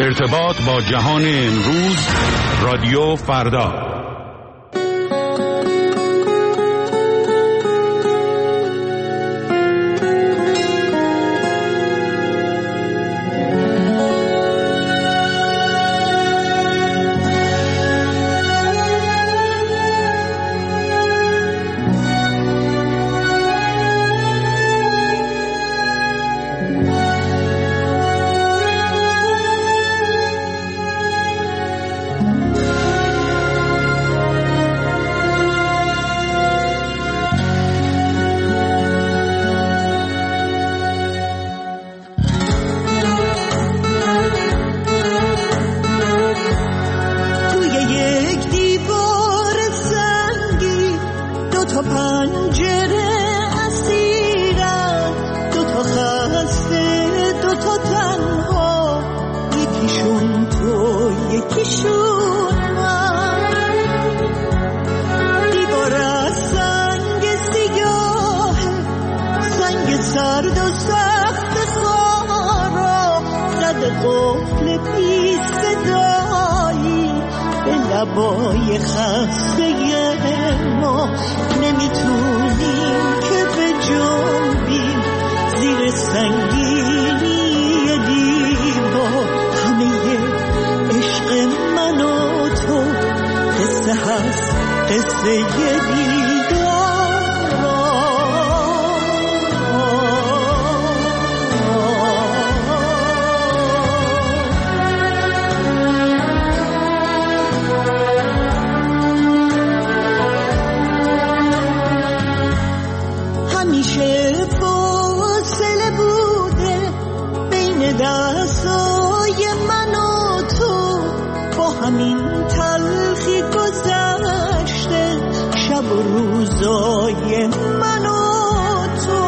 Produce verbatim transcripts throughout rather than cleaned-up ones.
ارتباط با جهان امروز، رادیو فردا. لبای خسته ما نمیتونیم که به جنبیم زیر سنگینی دیوار. همه عشق من و تو قصه هست، قصه دیدار. دستای من و تو با همین تلخی گذشته، شب و روزای من و تو.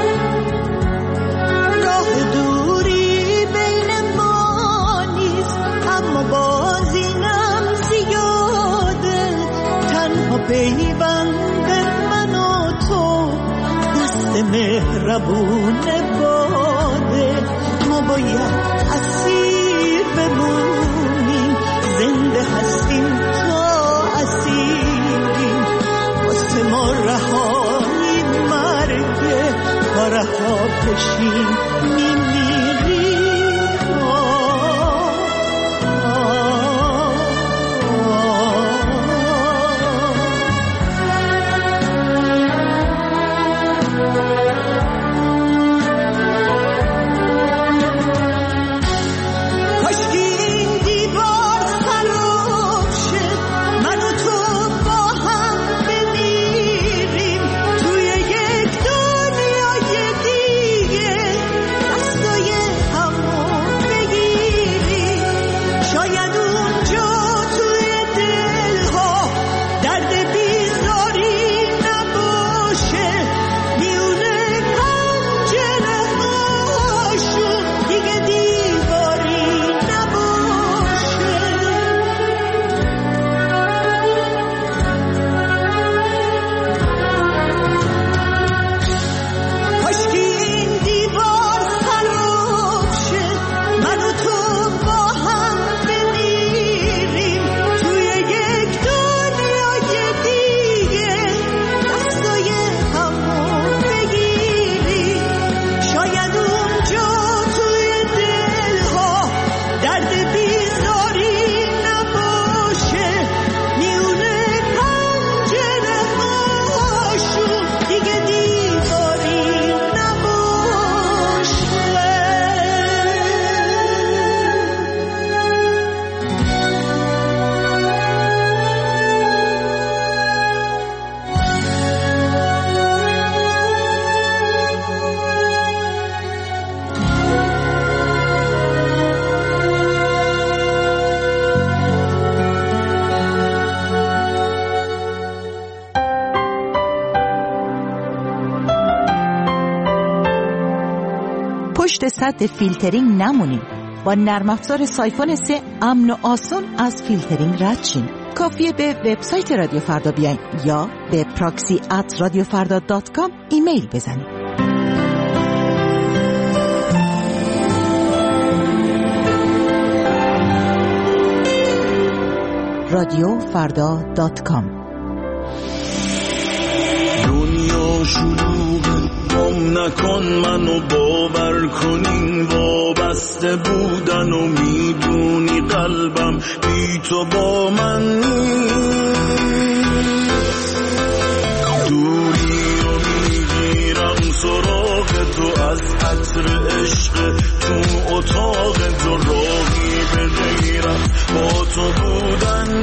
راه دوری بین ما نیست، اما باز اینم زیاده. تنها پیوند من و تو دست مهربون باده. ما باید اسیر بمونیم، زنده هستیم تا اسیریم. واسه ما رهایی مرگه، تا رها بشیم میمیریم. پشت سد فیلترینگ نمونیم. با نرم افزار سایفون سه امن و آسان از فیلترینگ رد شیم. کافیه به وبسایت رادیو فردا بیاین یا به پراکسی ات رادیو فردا دات کام ایمیل بزنید. رادیو فردا دات کام. دنیا شلوغ، گم نکن منو، باور کنین وابسته بودن و میدونی قلبم بی تو با من نیست. دوری و میگیرم سراغ تو از عطر عشق تو اتاق تو، راهی به غیرت با تو بودن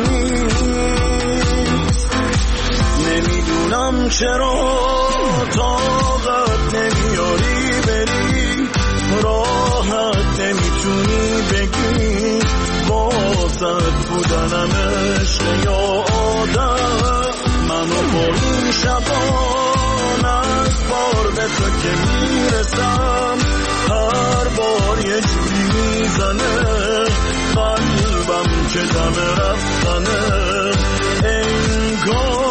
نیست. نمیدونم چرا طاقت نمیاری بری، راحت نمیتونی بگی واسط بودنم عشق یا آدم. منو با این شبان از بار به تو که میرسم، هر بار یه جوری میزنه قلبم که دم رفتنه انگار.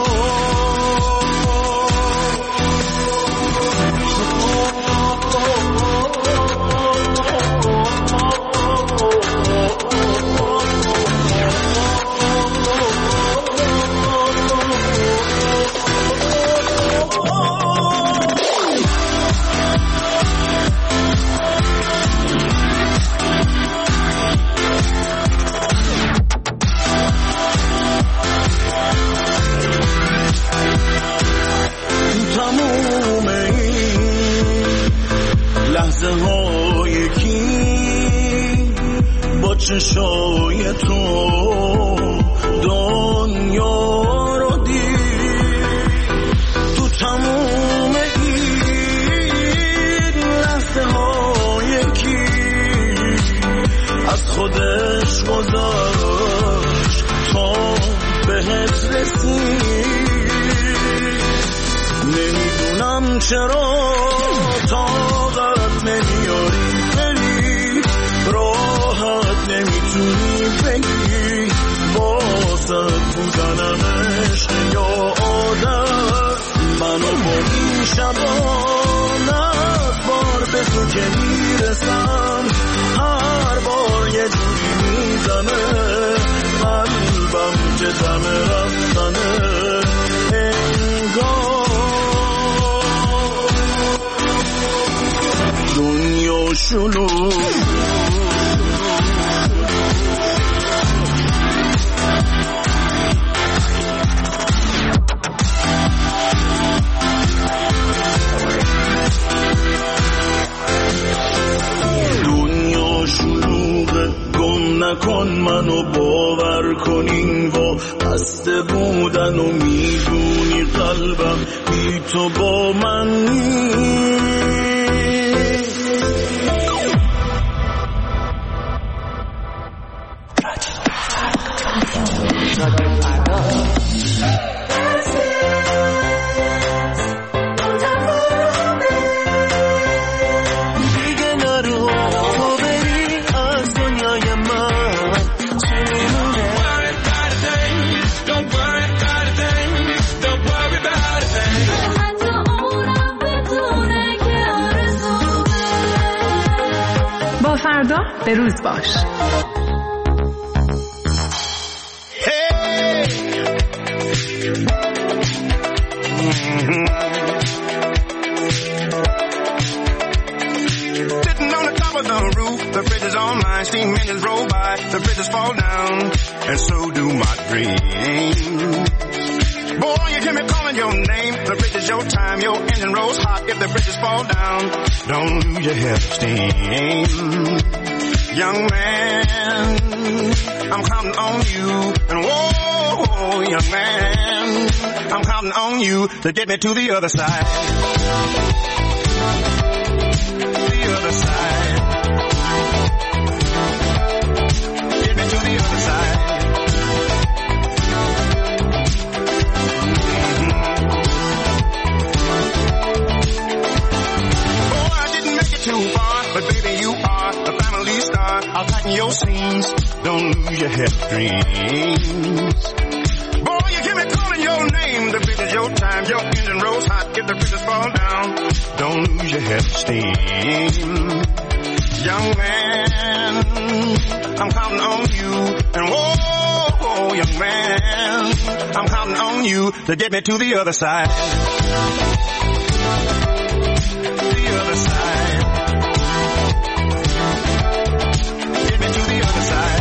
چشای تو دنیا رو دید، تو تموم این لحظه های کی از خودش گذاشت تا بهت رسید. نمیدونم چرا طاقت نمیاری بری، راحت نمیتونی بگی واسط بودنم عشق یا آدم. منو با این شبان از بار به تو که میرسم، هر بار یه جوری میزنه قلبم که دم رفتنه انگار. دنیا شلوغ، نکن منو باور کنین و بسته بودن و میدونی قلبم بی تو با من نیست. فردا به روز باش. The bridges on mine, steam engines roll by, the bridges fall down, and so do my dreams. Boy, you hear me calling your name, the bridge is your time, your engine rolls hot. If the bridges fall down, don't lose your head of steam. Young man, I'm counting on you, and whoa, young man, I'm counting on you to get me to the other side. The other side. Get me to the other side. Too far, but baby you are the family star. I'll tighten your seams, don't lose your head of dreams. Boy, you hear me calling your name, the bridge is your time, your engine rolls hot. If the bridges fall down, don't lose your head of steam. Young man, I'm counting on you, and whoa, young man, I'm counting on you to get me to the other side. The other side. Get me to the other side.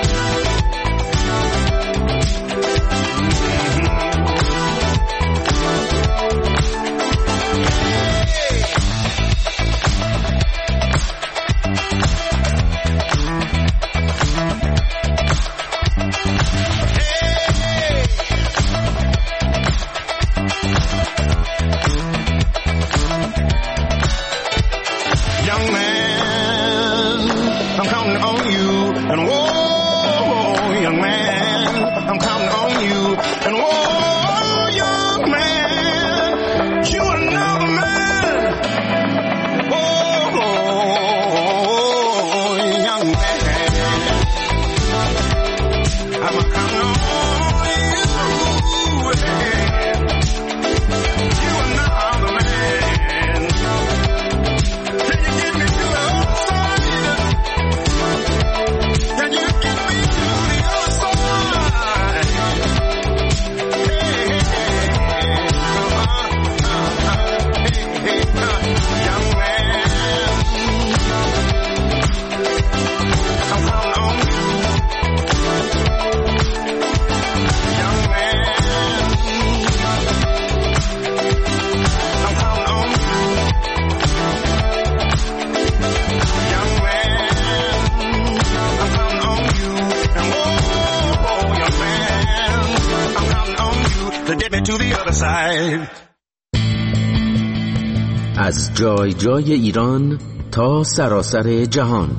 از جای جای ایران تا سراسر جهان،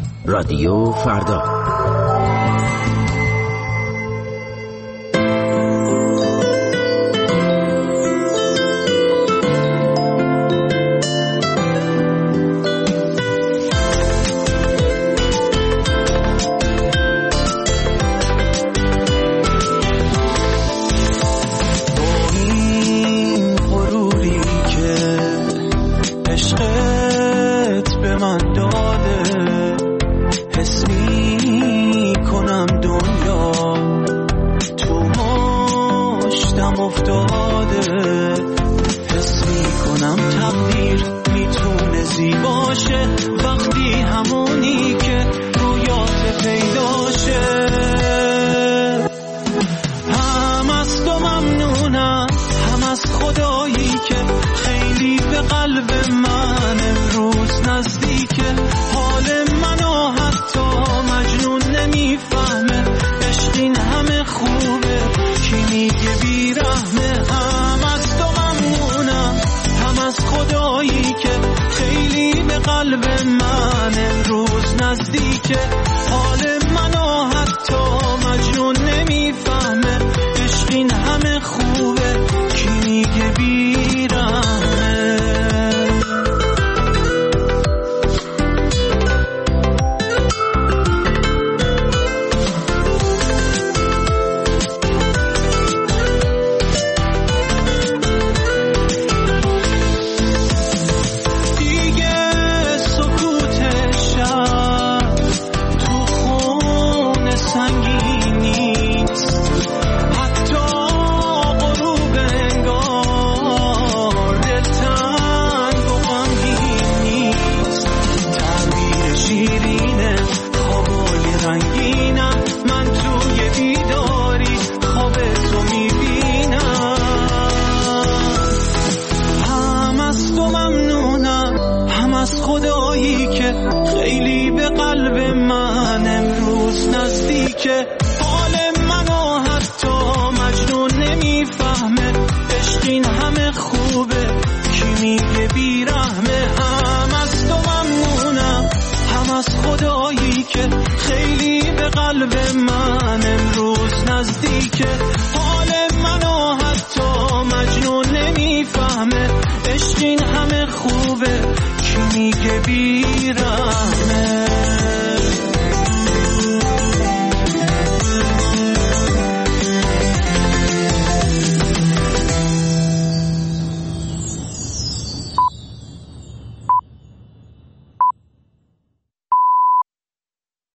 رادیو فردا. عشق این همه خوبه کی میگه بیرم